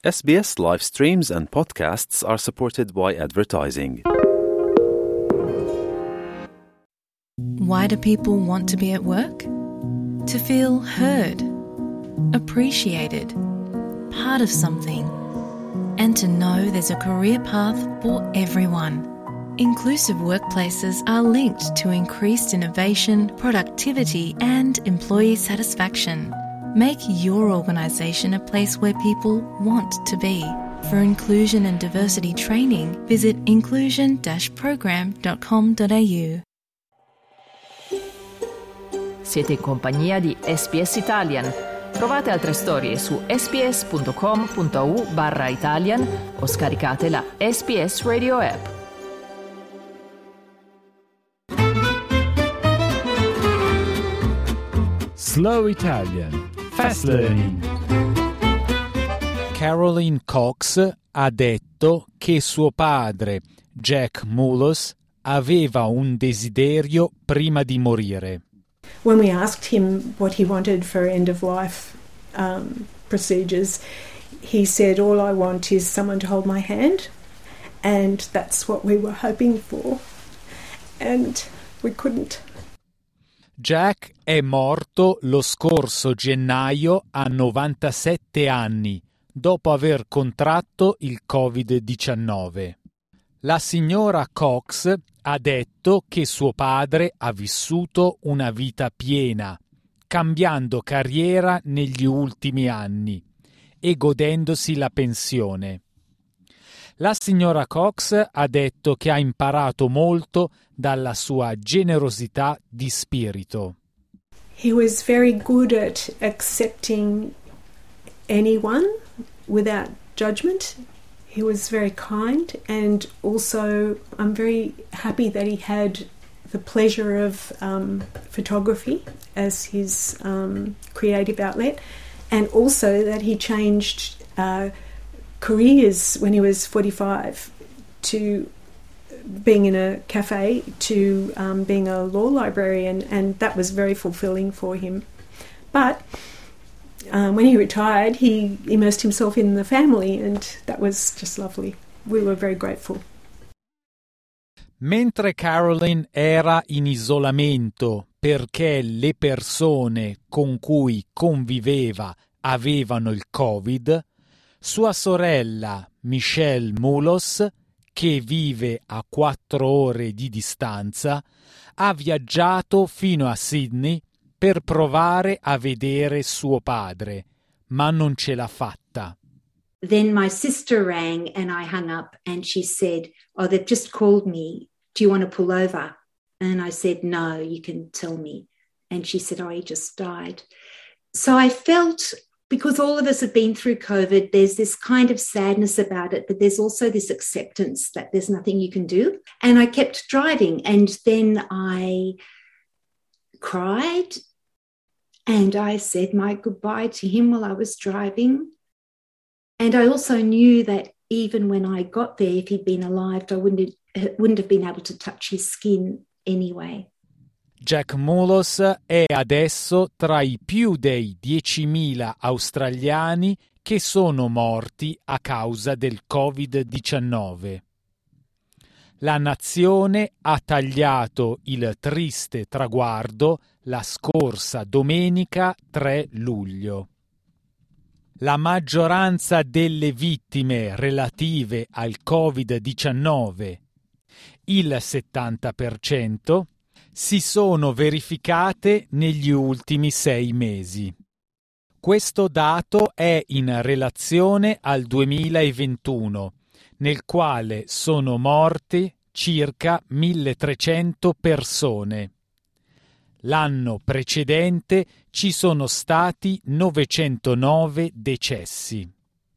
SBS live streams and podcasts are supported by advertising. Why do people want to be at work? To feel heard, appreciated, part of something, and to know there's a career path for everyone. Inclusive workplaces are linked to increased innovation, productivity, and employee satisfaction. Make your organisation a place where people want to be. For inclusion and diversity training, visit inclusion-program.com.au. Siete in compagnia di SBS Italian. Trovate altre storie su sbs.com.au/Italian o scaricate la SBS Radio app. Slow Italian. Fast Learning. Caroline Cox ha detto che suo padre, Jack Mullis, aveva un desiderio prima di morire. When we asked him what he wanted for end-of-life procedures, he said, all I want is someone to hold my hand, and that's what we were hoping for, and we couldn't. Jack è morto lo scorso gennaio a 97 anni, dopo aver contratto il Covid-19. La signora Cox ha detto che suo padre ha vissuto una vita piena, cambiando carriera negli ultimi anni e godendosi la pensione. La signora Cox ha detto che ha imparato molto dalla sua generosità di spirito. He was very good at accepting anyone without judgment. He was very kind, and also I'm very happy that he had the pleasure of photography as his creative outlet, and also that he changed careers when he was 45 to being in a cafe to being a law librarian, and that was very fulfilling for him. But when he retired, he immersed himself in the family, and that was just lovely. We were very grateful. Mentre Caroline era in isolamento perché le persone con cui conviveva avevano il Covid, sua sorella Michelle Mullis, che vive a 4 ore di distanza, ha viaggiato fino a Sydney per provare a vedere suo padre, ma non ce l'ha fatta. Then my sister rang and I hung up, and she said, "Oh, they've just called me. Do you want to pull over?" And I said, "No, you can tell me." And she said, "Oh, he just died." So I felt, because all of us have been through COVID, there's this kind of sadness about it, but there's also this acceptance that there's nothing you can do. And I kept driving, and then I cried and I said my goodbye to him while I was driving. And I also knew that even when I got there, if he'd been alive, I wouldn't have been able to touch his skin anyway. Jack Mullis è adesso tra i più dei 10.000 australiani che sono morti a causa del Covid-19. La nazione ha tagliato il triste traguardo la scorsa domenica 3 luglio. La maggioranza delle vittime relative al Covid-19, il 70%, si sono verificate negli ultimi 6 mesi. Questo dato è in relazione al 2021, nel quale sono morti circa 1.300 persone. L'anno precedente ci sono stati 909 decessi.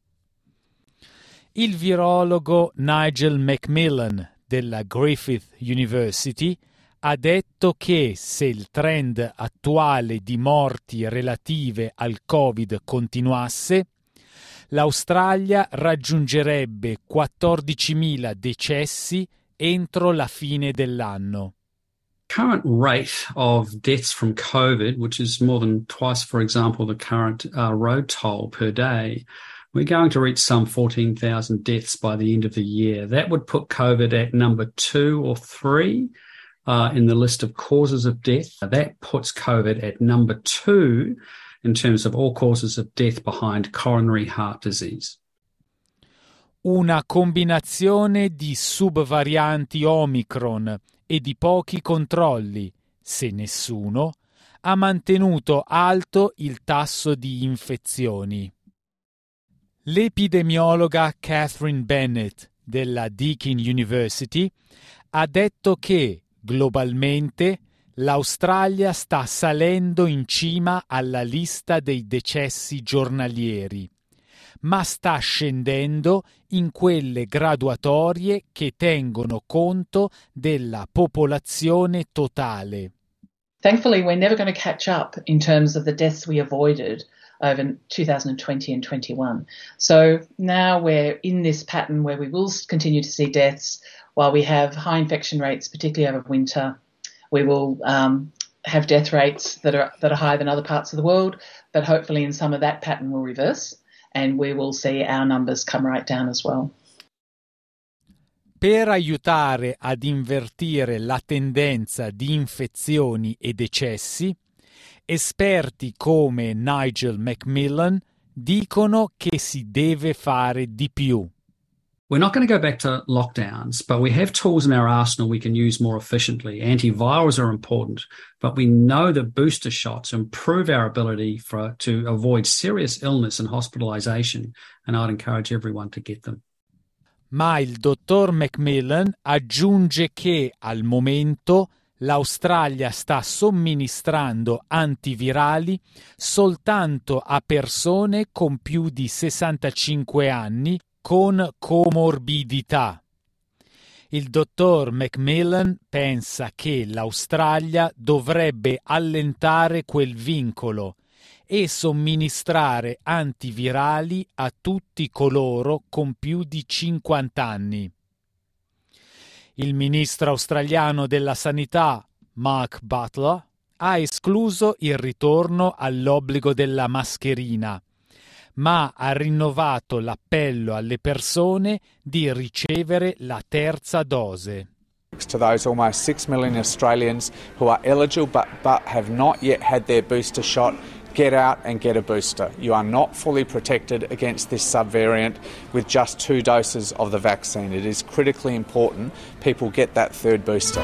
Il virologo Nigel Macmillan della Griffith University ha detto che se il trend attuale di morti relative al Covid continuasse, l'Australia raggiungerebbe 14.000 decessi entro la fine dell'anno. Current rate of deaths from COVID, which is more than twice, for example, the current road toll per day, we're going to reach some 14,000 deaths by the end of the year. That would put COVID at number 2 or 3 in the list of causes of death. That puts COVID at number 2 in terms of all causes of death behind coronary heart disease. Una combinazione di subvarianti Omicron e di pochi controlli, se nessuno, ha mantenuto alto il tasso di infezioni. L'epidemiologa Catherine Bennett della Deakin University ha detto che, globalmente, l'Australia sta salendo in cima alla lista dei decessi giornalieri, ma sta scendendo in quelle graduatorie che tengono conto della popolazione totale. Thankfully, we're never going to catch up in terms of the deaths we avoided over 2020 and 21. So now we're in this pattern where we will continue to see deaths while we have high infection rates, particularly over winter. We will have death rates that are higher than other parts of the world, but hopefully in some of that pattern will reverse and we will see our numbers come right down as well. Per aiutare ad invertire la tendenza di infezioni e decessi, esperti come Nigel Macmillan dicono che si deve fare di più. We're not going to go back to lockdowns, but we have tools in our arsenal we can use more efficiently. Antivirals are important, but we know that booster shots improve our ability to avoid serious illness and hospitalization, and I'd encourage everyone to get them. Ma il dottor Macmillan aggiunge che al momento l'Australia sta somministrando antivirali soltanto a persone con più di 65 anni con comorbidità. Il dottor Macmillan pensa che l'Australia dovrebbe allentare quel vincolo e somministrare antivirali a tutti coloro con più di 50 anni. Il ministro australiano della Sanità, Mark Butler, ha escluso il ritorno all'obbligo della mascherina, ma ha rinnovato l'appello alle persone di ricevere la terza dose. To those almost 6 million Australians who are eligible but have not yet had their booster shot, get out and get a booster. You are not fully protected against this subvariant with just 2 doses of the vaccine. It is critically important people get that third booster.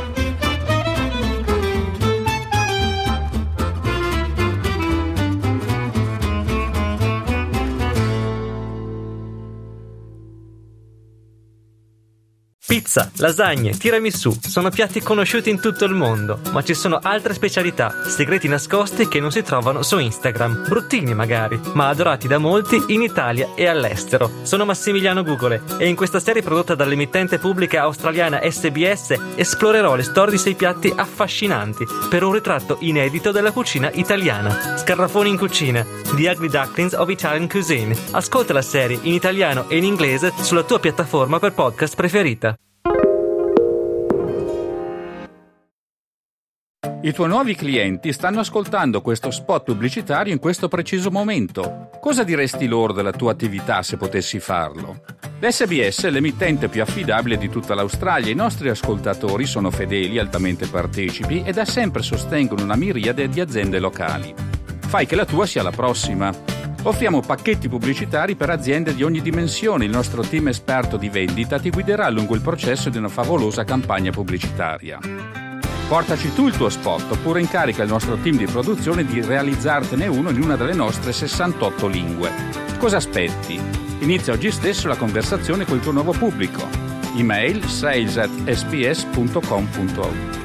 Pizza, lasagne, tiramisù sono piatti conosciuti in tutto il mondo, ma ci sono altre specialità, segreti nascosti che non si trovano su Instagram, bruttini magari, ma adorati da molti in Italia e all'estero. Sono Massimiliano Gugole e in questa serie prodotta dall'emittente pubblica australiana SBS esplorerò le storie di 6 piatti affascinanti per un ritratto inedito della cucina italiana. Scarrafoni in cucina, The Ugly Ducklings of Italian Cuisine. Ascolta la serie in italiano e in inglese sulla tua piattaforma per podcast preferita. I tuoi nuovi clienti stanno ascoltando questo spot pubblicitario in questo preciso momento. Cosa diresti loro della tua attività se potessi farlo? L'SBS è l'emittente più affidabile di tutta l'Australia. I nostri ascoltatori sono fedeli, altamente partecipi e da sempre sostengono una miriade di aziende locali. Fai che la tua sia la prossima. Offriamo pacchetti pubblicitari per aziende di ogni dimensione. Il nostro team esperto di vendita ti guiderà lungo il processo di una favolosa campagna pubblicitaria. Portaci tu il tuo spot oppure incarica il nostro team di produzione di realizzartene uno in una delle nostre 68 lingue. Cosa aspetti? Inizia oggi stesso la conversazione con il tuo nuovo pubblico. Email sales@sbs.com.au.